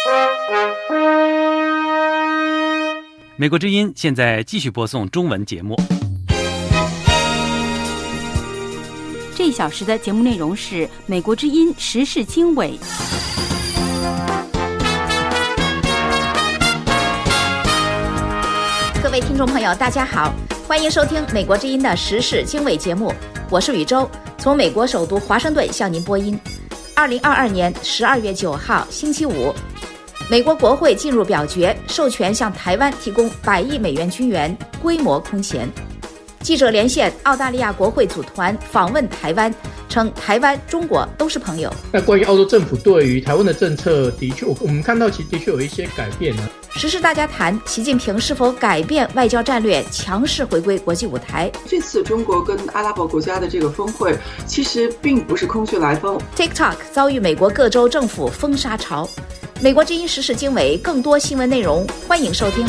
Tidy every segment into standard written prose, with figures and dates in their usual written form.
美国之音现在继续播送中文节目。 这一小时的节目内容是美国之音时事经纬。 各位听众朋友大家好，欢迎收听美国之音的时事经纬节目，我是宇宙，从美国首都华盛顿向您播音。2022年12月9号星期五，美国国会进入表决，授权向台湾提供100亿美元军援，规模空前。记者连线澳大利亚国会组团访问台湾，称台湾、中国都是朋友。 那关于澳洲政府对于台湾的政策，的确我们看到其实的确有一些改变呢。 时事大家谈，习近平是否改变外交战略，强势回归国际舞台？ 这次中国跟阿拉伯国家的这个峰会，其实并不是空穴来风。 TikTok 遭遇美国各州政府封杀潮。美国之音时事经纬，更多新闻内容，欢迎收听。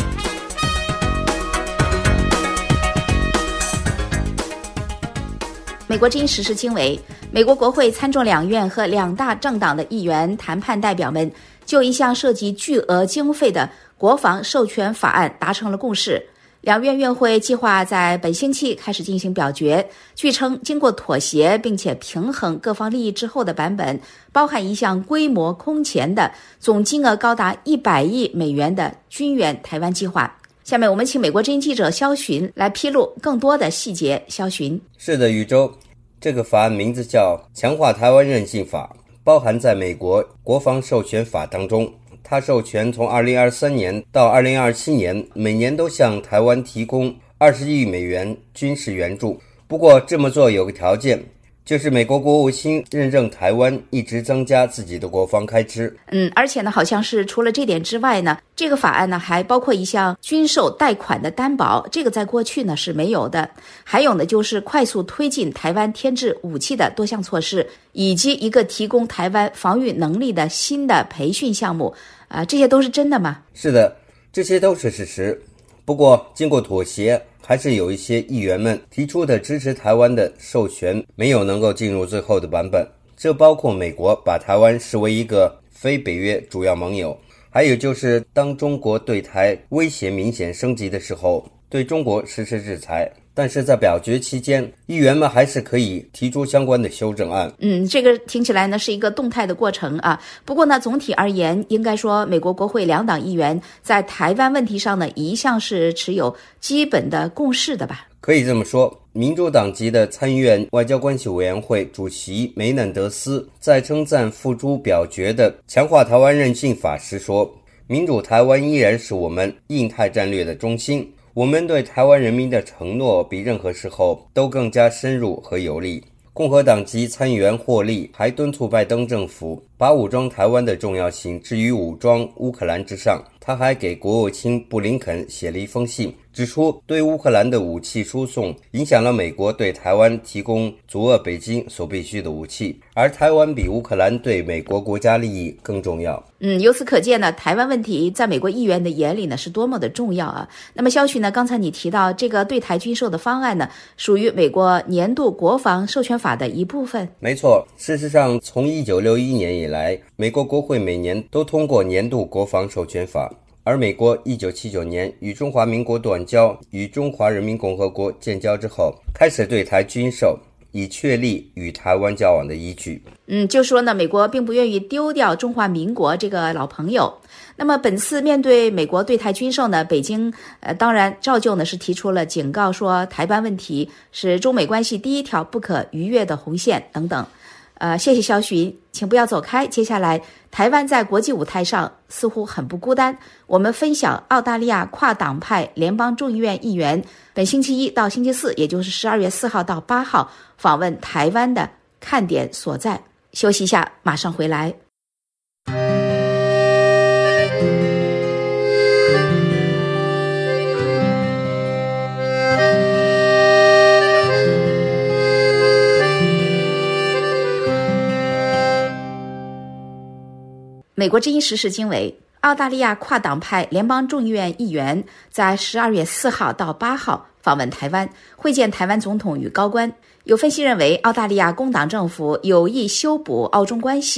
美国之音时事经纬，美国国会参众两院和2大政党的议员谈判代表们就一项涉及巨额经费的国防授权法案达成了共识。两院院会计划在本星期开始进行表决。据称，经过妥协并且平衡各方利益之后的版本，包含一项规模空前的总金额高达100亿美元的军援台湾计划。下面我们请美国之音记者肖寻来披露更多的细节。肖寻： 是的，宇宙，这个法案名字叫强化台湾韧性法，包含在美国国防授权法当中。它授权从2023年到2027年每年都向台湾提供20亿美元军事援助。不过这么做有个条件，就是美国国务卿认证台湾一直增加自己的国防开支。 而且呢，好像是除了这点之外呢，这个法案呢还包括一项军售贷款的担保，这个在过去呢是没有的。还有呢，就是快速推进台湾添置武器的多项措施，以及一个提供台湾防御能力的新的培训项目。这些都是真的吗？ 是的，这些都是事实。不过经过妥协，还是有一些议员们提出的支持台湾的授权没有能够进入最后的版本，这包括美国把台湾视为一个非北约主要盟友，还有就是当中国对台威胁明显升级的时候，对中国实施制裁。但是在表决期间，议员们还是可以提出相关的修正案。 这个听起来呢是一个动态的过程啊。不过呢，总体而言，应该说美国国会2党议员在台湾问题上呢，一向是持有基本的共识的吧？ 可以这么说。民主党籍的参议院外交关系委员会主席梅嫩德斯在称赞付诸表决的强化台湾韧性法时说，民主台湾依然是我们印太战略的中心，我们对台湾人民的承诺比任何时候都更加深入和有力。共和党籍参议员霍利还敦促拜登政府把武装台湾的重要性置于武装乌克兰之上。他还给国务卿布林肯写了一封信，指出对乌克兰的武器输送影响了美国对台湾提供阻遏北京所必需的武器，而台湾比乌克兰对美国国家利益更重要。 由此可见呢，台湾问题在美国议员的眼里呢是多么的重要啊。那么肖旭呢，刚才你提到这个对台军售的方案呢，属于美国年度国防授权法的一部分。 没错，事实上从1961年以来，美国国会每年都通过年度国防授权法，而美国1979年与中华民国断交，与中华人民共和国建交之后，开始对台军售，以确立与台湾交往的依据。 就说呢，美国并不愿意丢掉中华民国这个老朋友。那么本次面对美国对台军售呢，北京当然照旧呢是提出了警告，说台湾问题是中美关系第一条不可逾越的红线等等。谢谢肖寻，请不要走开。接下来，台湾在国际舞台上似乎很不孤单。我们分享澳大利亚跨党派联邦众议院议员本星期1到星期4，也就是12月4号到8号访问台湾的看点所在。休息一下，马上回来。美国之音时事经纬，澳大利亚跨党派联邦众议院议员在12月4号到8号访问台湾，会见台湾总统与高官。有分析认为，澳大利亚工党政府有意修补澳中关系，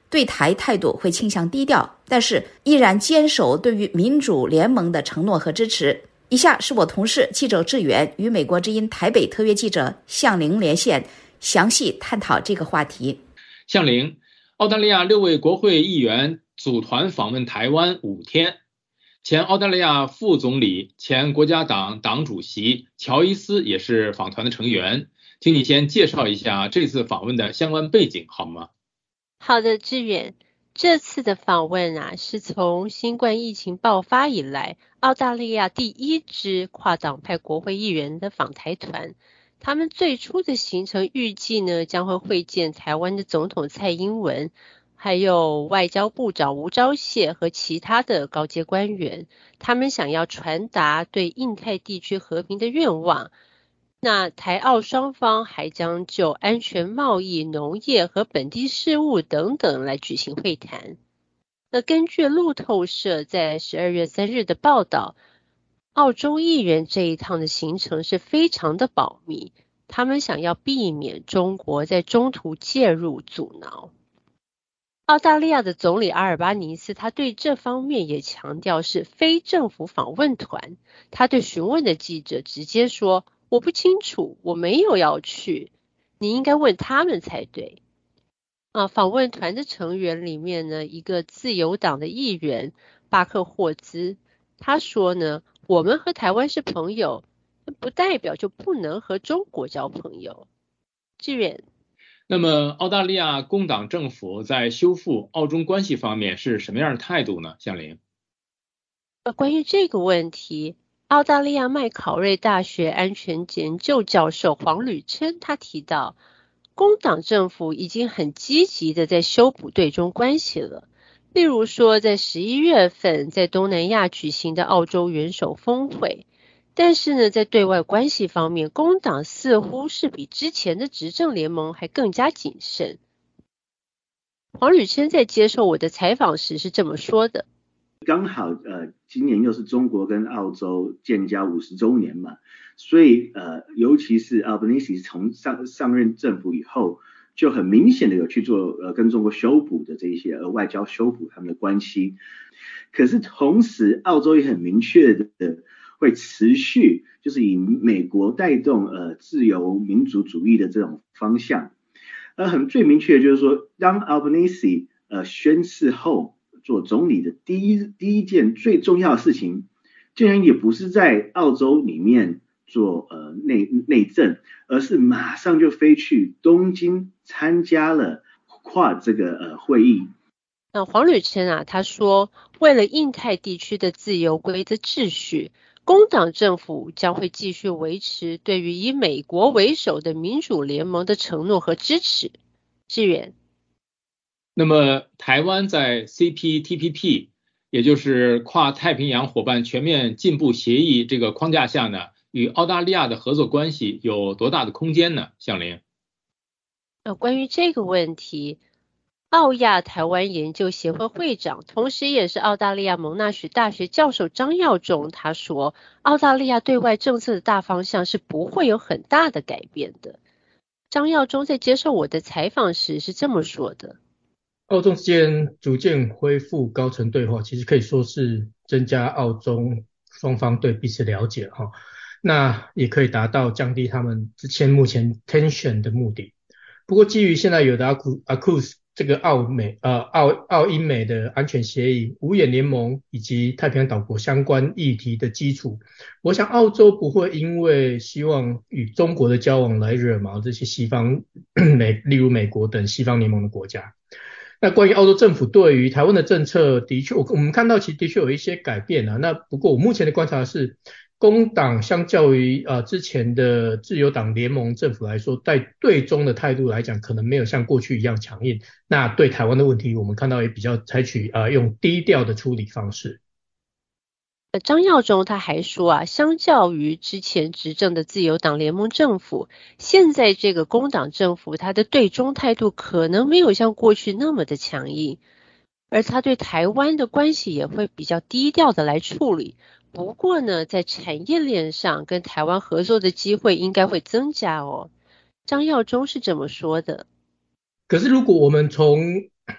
对台态度会倾向低调，但是依然坚守对于民主联盟的承诺和支持。以下是我同事记者志远与美国之音台北特约记者向玲连线，详细探讨这个话题。 向玲，澳大利亚6位国会议员组团访问台湾5天，前澳大利亚副总理、前国家党党主席乔伊斯也是访团的成员，请你先介绍一下这次访问的相关背景好吗？ 好的，志远，这次的访问是从新冠疫情爆发以来，澳大利亚第1支跨党派国会议员的访台团。他们最初的行程预计呢，将会会见台湾的总统蔡英文，还有外交部长吴钊燮和其他的高阶官员。他们想要传达对印太地区和平的愿望。那台澳双方还将就安全贸易、农业和本地事务等等来举行会谈。那根据路透社在12月3日的报道，澳洲议员这一趟的行程是非常的保密，他们想要避免中国在中途介入阻挠。澳大利亚的总理阿尔巴尼斯他对这方面也强调是非政府访问团，他对询问的记者直接说，我不清楚，我没有要去，你应该问他们才对。访问团的成员里面呢，一个自由党的议员巴克霍兹，他说呢，我们和台湾是朋友，不代表就不能和中国交朋友。志远， 那么澳大利亚工党政府在修复澳中关系方面是什么样的态度呢？向玲。 关于这个问题，澳大利亚麦考瑞大学安全研究教授黄吕琛他提到，工党政府已经很积极的在修补对中关系了。例如说，在11月份在东南亚举行的澳洲元首峰会，但是呢，在对外关系方面，工党似乎是比之前的执政联盟还更加谨慎。黄吕琛在接受我的采访时是这么说的： 刚好今年又是中国跟澳洲建交50周年嘛，所以尤其是 Albanese 从上任政府以后，就很明显的有去做跟中国修补的这一些外交修补他们的关系。可是同时澳洲也很明确的会持续就是以美国带动自由民主主义的这种方向。最明确的就是说，当 Albanese 宣誓后做总理的第一件最重要的事情，竟然也不是在澳洲里面做内政，而是马上就飞去东京参加了Quad这个会议。 那黄吕琛他说，为了印太地区的自由规则秩序，工党政府将会继续维持对于以美国为首的民主联盟的承诺和支持。志远。 那么台湾在 CPTPP 也就是跨太平洋伙伴全面进步协议这个框架下呢，与澳大利亚的合作关系有多大的空间呢？向玲。 关于这个问题，澳亚台湾研究协会会长，同时也是澳大利亚蒙纳许大学教授张耀忠他说，澳大利亚对外政策的大方向是不会有很大的改变的。张耀忠在接受我的采访时是这么说的： 澳中之间逐渐恢复高层对话，其实可以说是增加澳中双方对彼此了解哈，那也可以达到降低他们目前 tension 的目的。不过基于现在有的 AUKUS 这个澳英美的安全协议、五眼联盟以及太平洋岛国相关议题的基础，我想澳洲不会因为希望与中国的交往来惹毛这些西方例如美国等西方联盟的国家。那关于澳洲政府对于台湾的政策，的确我们看到其实的确有一些改变啊。那不过我目前的观察是，工党相较于之前的自由党联盟政府来说，在对中的态度来讲，可能没有像过去一样强硬。那对台湾的问题，我们看到也比较采取用低调的处理方式。 张耀忠他还说相较于之前执政的自由党联盟政府，现在这个工党政府他的对中态度可能没有像过去那么的强硬，而他对台湾的关系也会比较低调的来处理。不过呢，在产业链上跟台湾合作的机会应该会增加哦。张耀忠是这么说的。 可是如果我们从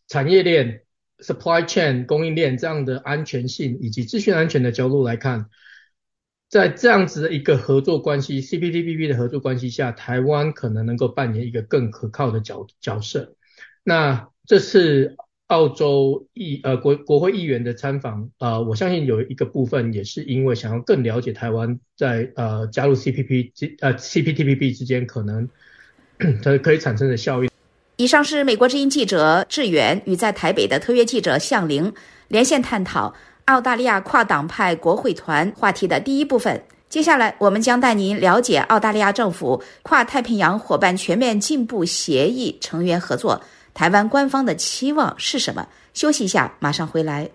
产业链 supply chain 供应链这样的安全性以及资讯安全的角度来看，在这样子的一个合作关系 CPTPP 的合作关系下，台湾可能能够扮演一个更可靠的角色。那这次澳洲国会议员的参访，我相信有一个部分也是因为想要更了解台湾在加入 CPTPP 之间可能可以产生的效应。 以上是美国之音记者志远与在台北的特约记者向凌连线探讨澳大利亚跨党派国会团话题的第一部分。接下来我们将带您了解澳大利亚政府跨太平洋伙伴全面进步协议成员合作，台湾官方的期望是什么？休息一下，马上回来。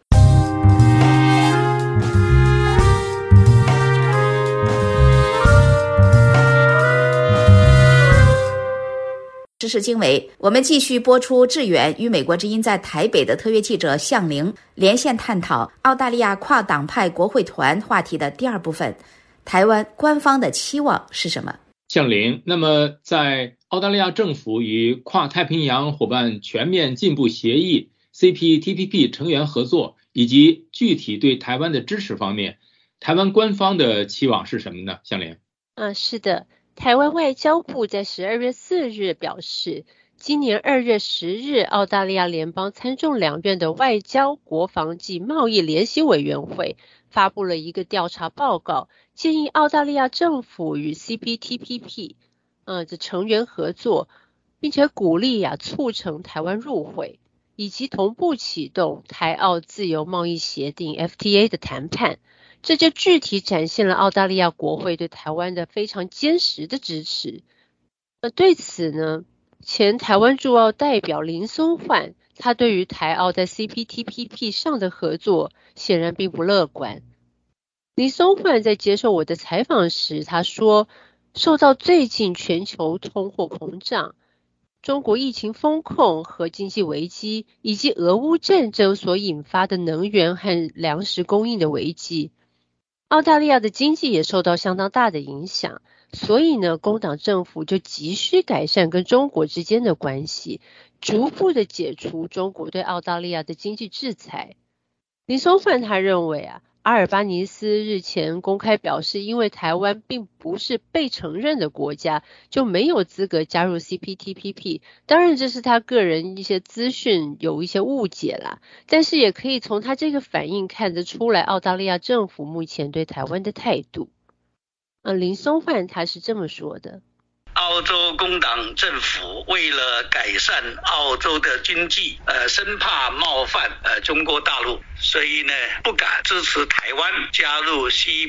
时事经纬，我们继续播出志远与美国之音在台北的特约记者向凌连线探讨澳大利亚跨党派国会团话题的第二部分，台湾官方的期望是什么？ 向凌，那么在澳大利亚政府与跨太平洋伙伴全面进步协议 CPTPP 成员合作以及具体对台湾的支持方面，台湾官方的期望是什么呢？向凌。 是的，台湾外交部在12月4日表示，今年2月10日，澳大利亚联邦参众两院的外交、国防及贸易联席委员会发布了一个调查报告，建议澳大利亚政府与 CPTPP 的成员合作，并且鼓励促成台湾入会，以及同步启动台澳自由贸易协定 FTA 的谈判。这就具体展现了澳大利亚国会对台湾的非常坚实的支持。对此呢，前台湾驻澳代表林松焕，他对于台澳在 CPTPP 上的合作显然并不乐观。林松焕在接受我的采访时，他说，受到最近全球通货膨胀、中国疫情封控和经济危机，以及俄乌战争所引发的能源和粮食供应的危机，澳大利亚的经济也受到相当大的影响，所以呢，工党政府就急需改善跟中国之间的关系，逐步的解除中国对澳大利亚的经济制裁。林松焕他认为阿尔巴尼斯日前公开表示，因为台湾并不是被承认的国家，就没有资格加入 CPTPP。当然这是他个人一些资讯有一些误解啦，但是也可以从他这个反应看得出来澳大利亚政府目前对台湾的态度。林松焕他是这么说的。 澳洲工党政府为了改善澳洲的经济，生怕冒犯中国大陆，所以呢不敢支持台湾加入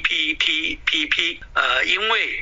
CPTPP， 因为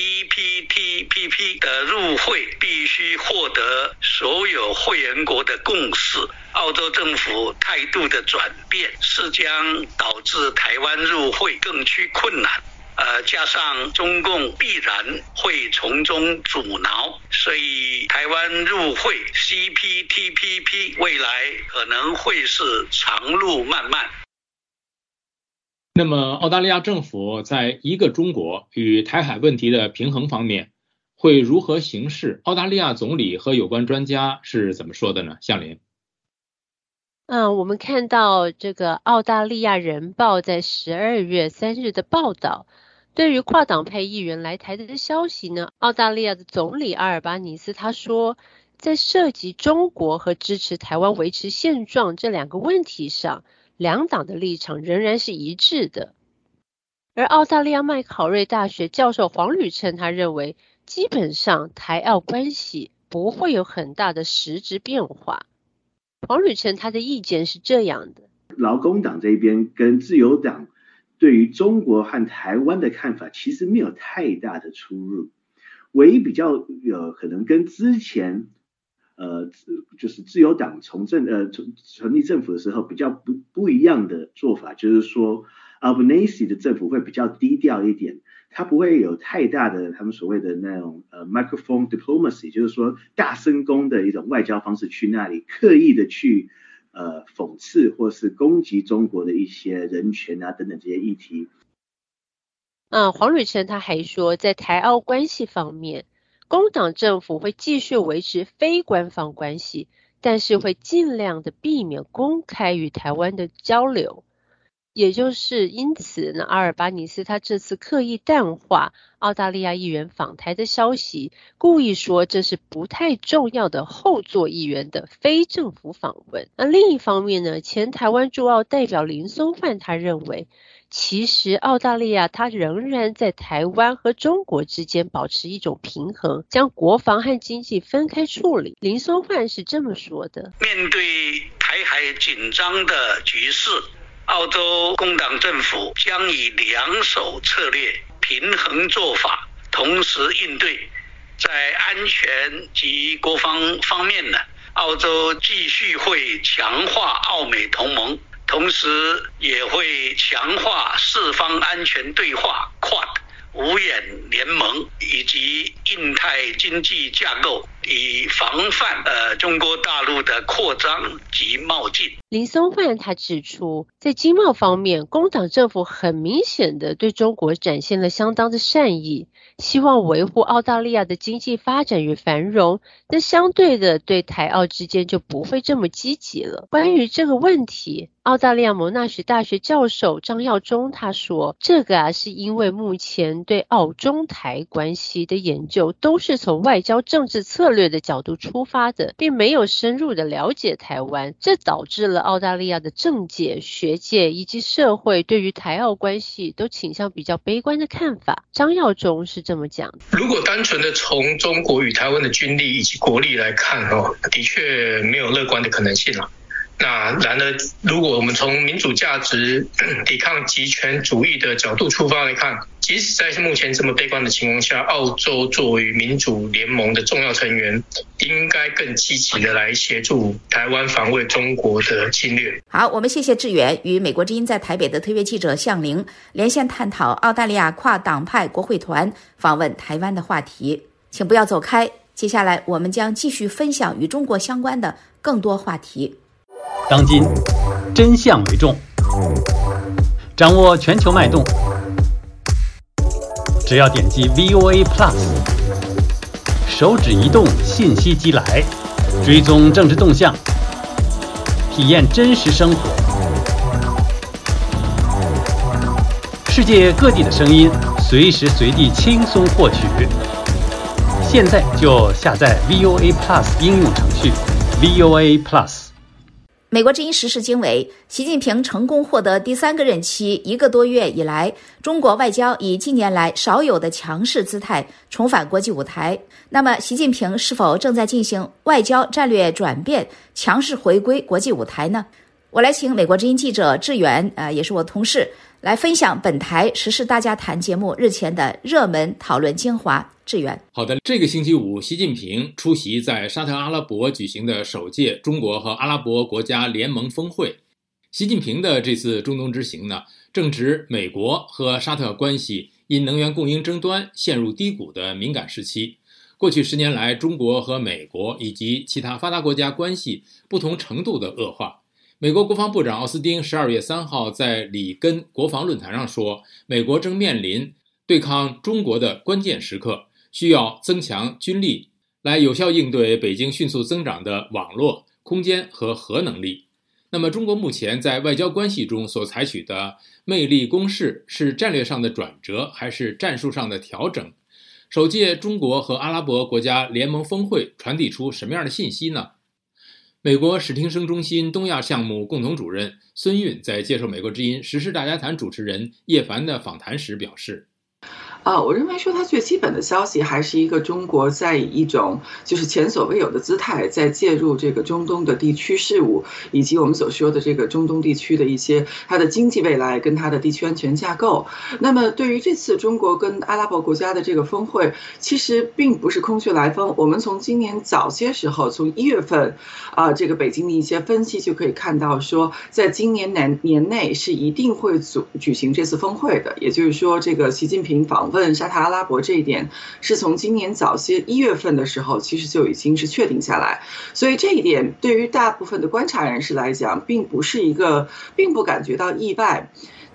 CPTPP 的入会必须获得所有会员国的共识，澳洲政府态度的转变是将导致台湾入会更趋困难。加上中共必然会从中阻挠，所以台湾入会 CPTPP 未来可能会是长路漫漫。 那么澳大利亚政府在一个中国与台海问题的平衡方面会如何行事？澳大利亚总理和有关专家是怎么说的呢？向凌。 我们看到这个澳大利亚人报在12月3日的报道，对于跨党派议员来台的消息呢，澳大利亚的总理阿尔巴尼斯他说，在涉及中国和支持台湾维持现状这两个问题上，两党的立场仍然是一致的。而澳大利亚麦考瑞大学教授黄吕琛他认为，基本上台澳关系不会有很大的实质变化。黄吕琛他的意见是这样的： 劳工党这边跟自由党对于中国和台湾的看法其实没有太大的出入，唯一比较可能跟之前就是自由党成立政府的时候比较不一样的做法，就是说 Albanese 的政府会比较低调一点，他不会有太大的他们所谓的那种microphone diplomacy， 就是说大声公的一种外交方式去那里刻意的去讽刺或是攻击中国的一些人权等等这些议题。 黄吕琛他还说，在台澳关系方面，工党政府会继续维持非官方关系， 但是会尽量的避免公开与台湾的交流。也就是因此呢，阿尔巴尼斯他这次刻意淡化澳大利亚议员访台的消息，故意说这是不太重要的后座议员的非政府访问。那另一方面呢，前台湾驻澳代表林松焕他认为，其实澳大利亚它仍然在台湾和中国之间保持一种平衡，将国防和经济分开处理。林松焕是这么说的： 面对台海紧张的局势，澳洲工党政府将以两手策略平衡做法，同时应对。在安全及国防方面呢，澳洲继续会强化澳美同盟，同时也会强化四方安全对话 QUAD 五眼联盟以及印太经济架构，以防范中国大陆的扩张及冒进。 林松焕他指出，在经贸方面，工党政府很明显的对中国展现了相当的善意，希望维护澳大利亚的经济发展与繁荣，那相对的对台澳之间就不会这么积极了。关于这个问题，澳大利亚蒙纳许大学教授张耀忠他说，这个是因为目前对澳中台关系的研究都是从外交政治策略的角度出发的，并没有深入的了解台湾，这导致了澳大利亚的政界、学界以及社会对于台澳关系都倾向比较悲观的看法。张耀忠是这么讲： 如果单纯的从中国与台湾的军力以及国力来看的确没有乐观的可能性了。那然而，如果我们从民主价值抵抗极权主义的角度出发来看，即使在目前这么悲观的情况下，澳洲作为民主联盟的重要成员，应该更积极的来协助台湾防卫中国的侵略。 好，我们谢谢志远与美国之音在台北的特约记者向玲连线探讨澳大利亚跨党派国会团访问台湾的话题。请不要走开，接下来我们将继续分享与中国相关的更多话题。 当今真相为重，掌握全球脉动，只要点击 VOA Plus， 手指移动，信息即来，追踪政治动向，体验真实生活，世界各地的声音，随时随地轻松获取。现在就下载 VOA Plus 应用程序 VOA Plus。 美国之音时事经纬，习近平成功获得第3个任期1个多月以来，中国外交以近年来少有的强势姿态重返国际舞台。那么，习近平是否正在进行外交战略转变，强势回归国际舞台呢？我来请美国之音记者志远，也是我同事，来分享本台时事大家谈节目日前的热门讨论精华。志远。 好的，这个星期五，习近平出席在沙特阿拉伯举行的首届中国和阿拉伯国家联盟峰会。习近平的这次中东之行呢，正值美国和沙特关系因能源供应争端陷入低谷的敏感时期。过去10年来，中国和美国以及其他发达国家关系不同程度的恶化。美国国防部长奥斯汀12月3号在里根国防论坛上说，美国正面临对抗中国的关键时刻，需要增强军力来有效应对北京迅速增长的网络、空间和核能力。那么中国目前在外交关系中所采取的魅力攻势是战略上的转折还是战术上的调整？首届中国和阿拉伯国家联盟峰会传递出什么样的信息呢？美国史汀生中心东亚项目共同主任孙运在接受美国之音时事大家谈主持人叶凡的访谈时表示， 我认为说它最基本的消息还是一个中国在以一种就是前所未有的姿态在介入这个中东的地区事务，以及我们所说的这个中东地区的一些它的经济未来跟它的地区安全架构。那么对于这次中国跟阿拉伯国家的这个峰会，其实并不是空穴来风。我们从今年早些时候，从1月份这个北京的一些分析就可以看到说，在今年年内是一定会举行这次峰会的。也就是说，这个习近平访问沙特阿拉伯这一点是从今年早些1月份的时候其实就已经是确定下来，所以这一点对于大部分的观察人士来讲并不感觉到意外。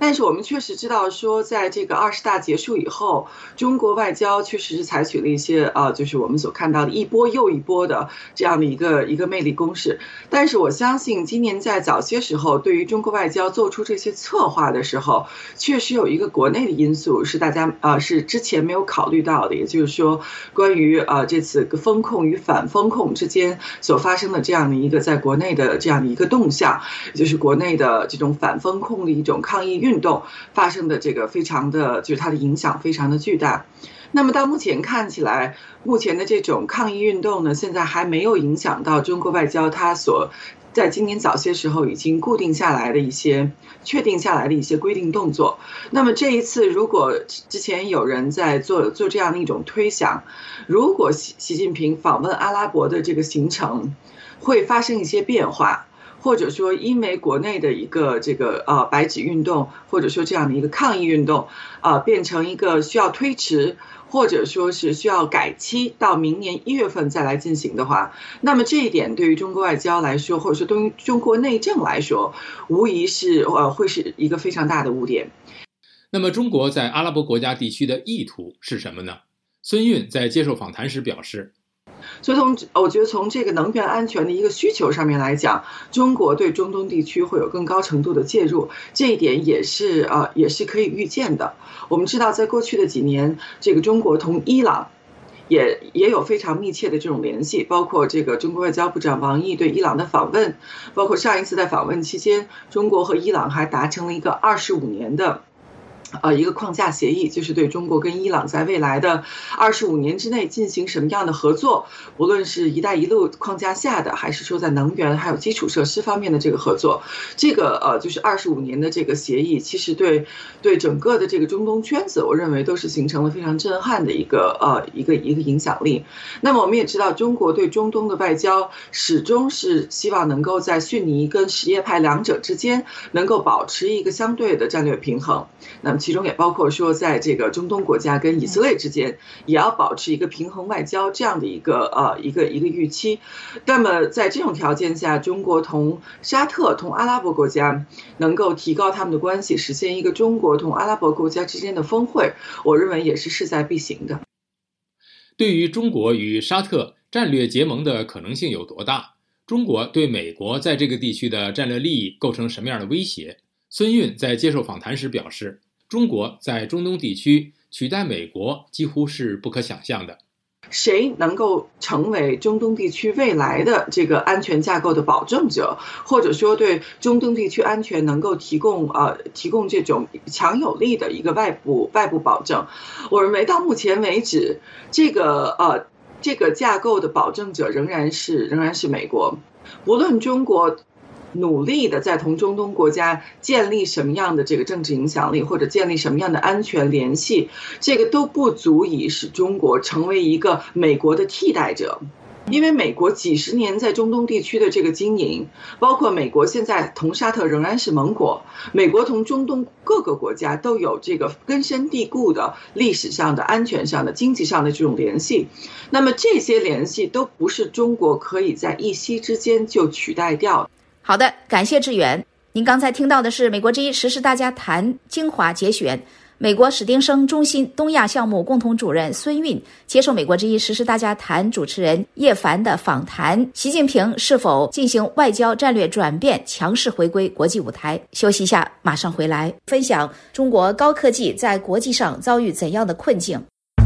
但是我们确实知道说，在这个20大结束以后，中国外交确实是采取了一些就是我们所看到的一波又一波的这样的一个魅力攻势。但是我相信今年在早些时候，对于中国外交做出这些策划的时候，确实有一个国内的因素是大家是之前没有考虑到的，也就是说，关于这次风控与反风控之间所发生的这样的一个在国内的这样的一个动向，也就是国内的这种反风控的一种抗议运动发生的这个非常的，就是它的影响非常的巨大。那么到目前看起来，目前的这种抗议运动呢，现在还没有影响到中国外交它所在今年早些时候已经确定下来的一些规定动作。那么这一次，如果之前有人在做这样的一种推想，如果习近平访问阿拉伯的这个行程会发生一些变化，或者说因为国内的一个这个白纸运动，或者说这样的一个抗议运动变成一个需要推迟，或者说是需要改期到明年1月份再来进行的话，那么这一点对于中国外交来说，或者说对于中国内政来说，无疑是会是一个非常大的污点。 那么中国在阿拉伯国家地区的意图是什么呢？孙运在接受访谈时表示， 所以我觉得从这个能源安全的一个需求上面来讲，中国对中东地区会有更高程度的介入，这一点也是可以预见的。我们知道，在过去的几年，这个中国同伊朗也有非常密切的这种联系，包括这个中国外交部长王毅对伊朗的访问，包括上一次在访问期间，中国和伊朗还达成了一个25年的一个框架协议，就是对中国跟伊朗在未来的25年之内进行什么样的合作，无论是一带一路框架下的，还是说在能源还有基础设施方面的这个合作，这个就是25年的这个协议，其实对整个的这个中东圈子，我认为都是形成了非常震撼的一个影响力。那么我们也知道，中国对中东的外交始终是希望能够在逊尼跟什叶派两者之间能够保持一个相对的战略平衡。那么其中也包括说，在这个中东国家跟以色列之间，也要保持一个平衡外交这样的一个预期。那么在这种条件下，中国同沙特、同阿拉伯国家能够提高他们的关系，实现一个中国同阿拉伯国家之间的峰会，我认为也是势在必行的。 对于中国与沙特战略结盟的可能性有多大？中国对美国在这个地区的战略利益构成什么样的威胁？孙运在接受访谈时表示，中国在中东地区取代美国几乎是不可想象的。 谁能够成为中东地区未来的这个安全架构的保证者，或者说对中东地区安全能够提供这种强有力的一个外部保证，我认为到目前为止，这个架构的保证者仍然是美国。无论中国努力的在同中东国家建立什么样的这个政治影响力，或者建立什么样的安全联系，这个都不足以使中国成为一个美国的替代者。因为美国几十年在中东地区的这个经营，包括美国现在同沙特仍然是盟国，美国同中东各个国家都有这个根深蒂固的历史上的、安全上的、经济上的这种联系。那么这些联系都不是中国可以在一夕之间就取代掉。 好的，感谢志远。您刚才听到的是美国之音时事大家谈精华节选，美国史丁生中心东亚项目共同主任孙运接受美国之音时事大家谈主持人叶凡的访谈，习近平是否进行外交战略转变，强势回归国际舞台。休息一下，马上回来分享中国高科技在国际上遭遇怎样的困境。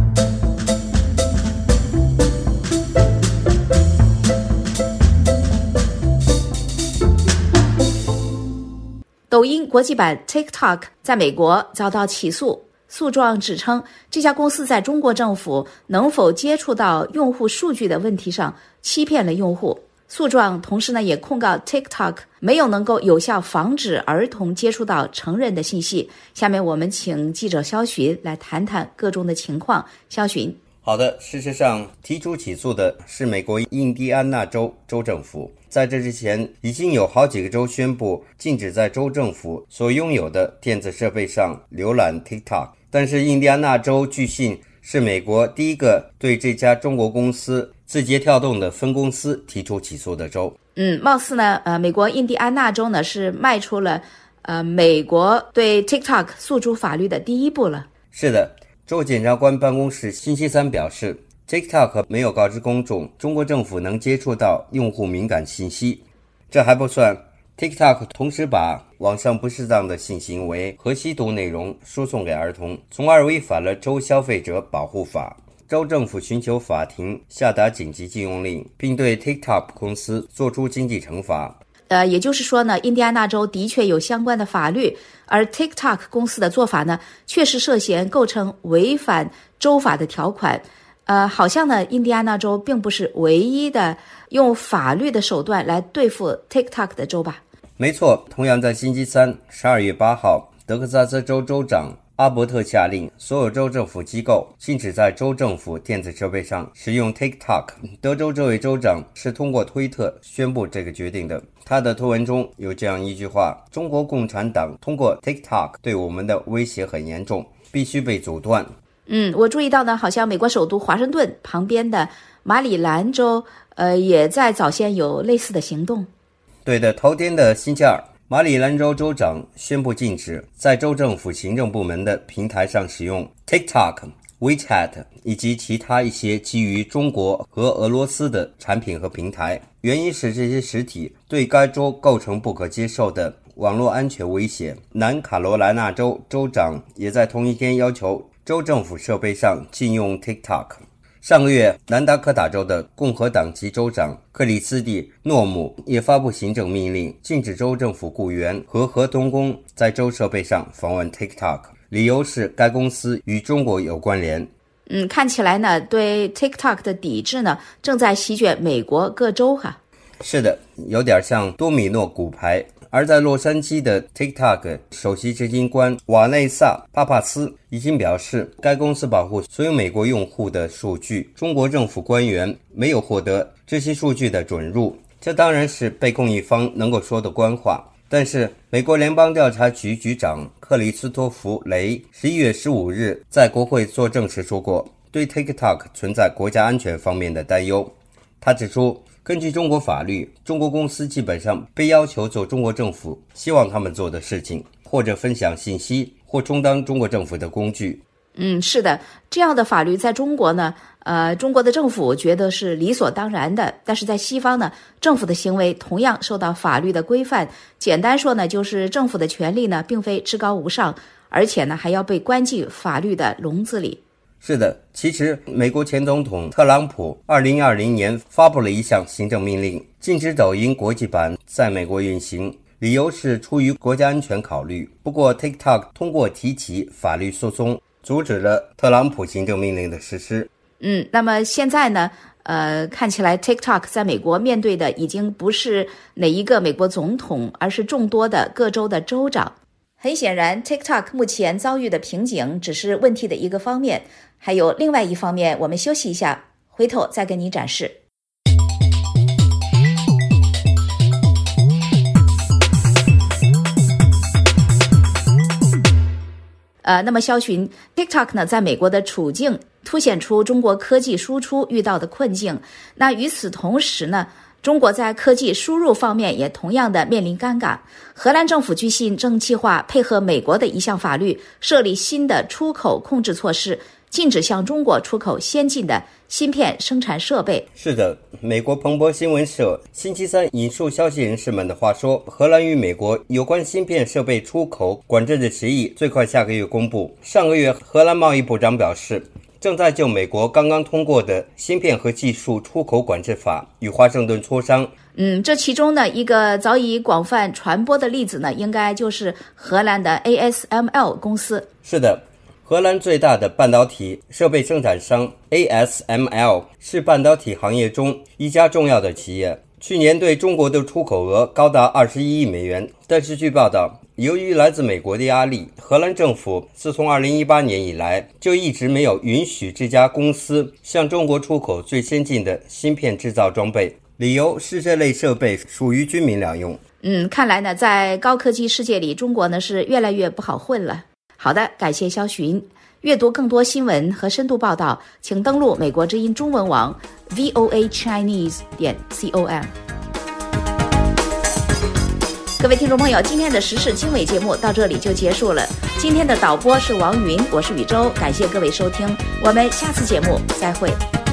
抖音国际版 TikTok 在美国遭到起诉，诉状指称这家公司在中国政府能否接触到用户数据的问题上欺骗了用户。诉状同时也控告 TikTok 没有能够有效防止儿童接触到成人的信息。下面我们请记者肖寻来谈谈各中的情况。肖寻。 好的，事实上提出起诉的是美国印第安纳州州政府。在这之前，已经有好几个州宣布禁止在州政府所拥有的电子设备上浏览 TikTok。但是印第安纳州据信是美国第一个对这家中国公司字节跳动的分公司提出起诉的州。 貌似美国印第安纳州是迈出了美国对 TikTok 诉诸法律的第一步了。 是的，州检察官办公室星期三表示， TikTok 没有告知公众中国政府能接触到用户敏感信息。这还不算， TikTok 同时把网上不适当的性行为和吸毒内容输送给儿童，从而违反了州消费者保护法。州政府寻求法庭下达紧急禁用令，并对 TikTok 公司作出经济惩罚。 也就是说呢，印第安纳州的确有相关的法律，而 TikTok 公司的做法呢，确实涉嫌构成违反州法的条款。好像呢，印第安纳州并不是唯一的用法律的手段来对付 TikTok 的州吧？ 没错，同样在星期三12月8号，德克萨斯州州长阿伯特下令所有州政府机构禁止在州政府电子设备上使用 TikTok。 德州这位州长是通过推特宣布这个决定的。他的推文中有这样一句话：中国共产党通过 TikTok 对我们的威胁很严重，必须被阻断。 我注意到呢，好像美国首都华盛顿旁边的马里兰州也在早先有类似的行动。 对的，头天的星期二，马里兰州州长宣布禁止在州政府行政部门的平台上使用 TikTok、WeChat 以及其他一些基于中国和俄罗斯的产品和平台，原因是这些实体对该州构成不可接受的网络安全威胁。南卡罗来纳州州长也在同一天要求州政府设备上禁用 TikTok。上个月，南达科塔州的共和党籍州长克里斯蒂诺姆也发布行政命令，禁止州政府雇员和合同工在州设备上访问 TikTok， 理由是该公司与中国有关联。 看起来呢，对 TikTok 的抵制呢，正在席卷美国各州哈。 是的，有点像多米诺骨牌。而在洛杉矶的 TikTok 首席执行官瓦内萨·帕帕斯已经表示，该公司保护所有美国用户的数据，中国政府官员没有获得这些数据的准入。这当然是被控一方能够说的官话，但是美国联邦调查局局长克里斯托弗·雷11月15日在国会作证时说过，对 TikTok 存在国家安全方面的担忧。他指出，根据中国法律，中国公司基本上被要求做中国政府希望他们做的事情，或者分享信息，或充当中国政府的工具。 是的，这样的法律在中国呢，中国的政府觉得是理所当然的，但是在西方呢，政府的行为同样受到法律的规范。简单说呢，就是政府的权力呢，并非至高无上，而且呢，还要被关进法律的笼子里。 是的，其实美国前总统特朗普2020年发布了一项行政命令，禁止抖音国际版在美国运行，理由是出于国家安全考虑。不过 TikTok 通过提起法律诉讼，阻止了特朗普行政命令的实施。 那么现在呢，看起来 TikTok 在美国面对的已经不是哪一个美国总统，而是众多的各州的州长。很显然 TikTok 目前遭遇的瓶颈只是问题的一个方面，还有另外一方面，我们休息一下，回头再跟你展示。那么肖巡 TikTok 呢，在美国的处境凸显出中国科技输出遇到的困境。那与此同时呢，中国在科技输入方面也同样的面临尴尬。荷兰政府据信正计划配合美国的一项法律，设立新的出口控制措施，禁止向中国出口先进的芯片生产设备。 是的，美国彭博新闻社星期三引述消息人士们的话说，荷兰与美国有关芯片设备出口管制的协议最快下个月公布。上个月，荷兰贸易部长表示，正在就美国刚刚通过的芯片和技术出口管制法与华盛顿磋商。 这其中呢，一个早已广泛传播的例子呢，应该就是荷兰的 ASML 公司。 是的，荷兰最大的半导体设备生产商 ASML 是半导体行业中一家重要的企业，去年对中国的出口额高达21亿美元。但是据报道，由于来自美国的压力，荷兰政府自从2018年以来就一直没有允许这家公司向中国出口最先进的芯片制造装备，理由是这类设备属于军民两用。 看来呢，在高科技世界里，中国呢是越来越不好混了。好的，感谢肖巡。阅读更多新闻和深度报道，请登录美国之音中文网 voachinese.com。 各位听众朋友，今天的时事经纬节目到这里就结束了。今天的导播是王云，我是宇宙，感谢各位收听，我们下次节目再会。